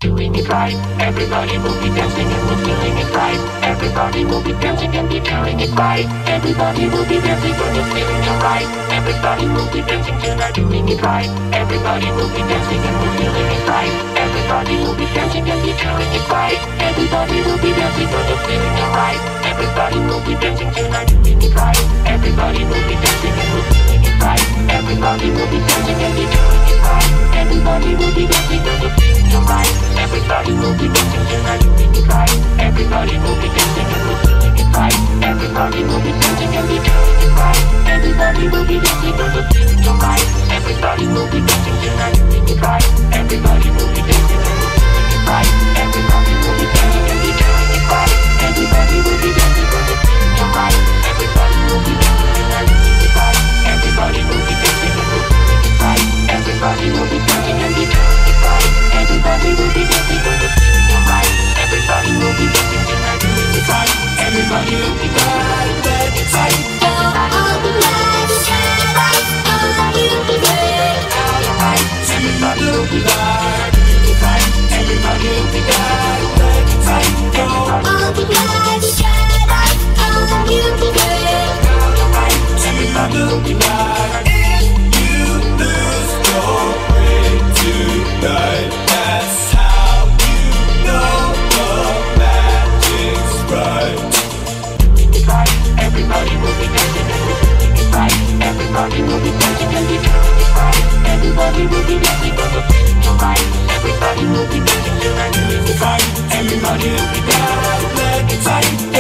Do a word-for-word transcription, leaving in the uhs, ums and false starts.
Doing it right, everybody will be dancing and we're feeling it right. Everybody will be dancing and be feeling it right. Everybody will be dancing and we're feeling it right. Everybody will be dancing tonight, doing it right. Everybody will be dancing and we're feeling it right. Everybody will be dancing and be feeling it right. Everybody will be dancing and we're feeling it right. Everybody will be dancing tonight, doing it right. Everybody will be dancing and we're feeling it right. Everybody will be dancing and be feeling it right. Everybody will be dancing and we're feeling it right. Everybody will be dancing tonight, doing it right. Everybody will be dancing and we're feeling it right. Everybody will be dancing and be feeling it right. Everybody will be dancing and we're feeling it right. Everybody will be dancing tonight, doing it right. Everybody will be dancing and we're feeling it right. Everybody will be dancing and be feeling it right. Everybody will be dancing and we're feeling it right. Everybody will be dancing tonight, doing it right. Everybody will be dancing and we're feeling it right. Everybody will be dancing and be feeling it right. Everybody will be dancing and we're feeling it right. Everybody will be dancing tonight, doing it right. Everybody will be dancing and we're feeling it right. Everybody will be dancing Everybody will be dancing right. Everybody will be dancing right. Everybody will be dancing right. Everybody will be dancing right. Everybody will be dancing. If you lose your way tonight, that's how you know the magic's right. Doing it right. Everybody will be dancing and we're feeling it right. Everybody will be dancing and be feeling it right. Everybody will be dancing and we're feeling it right. Everybody will be dancing tonight, doing it right. Everybody will be dancing and we're feeling it right.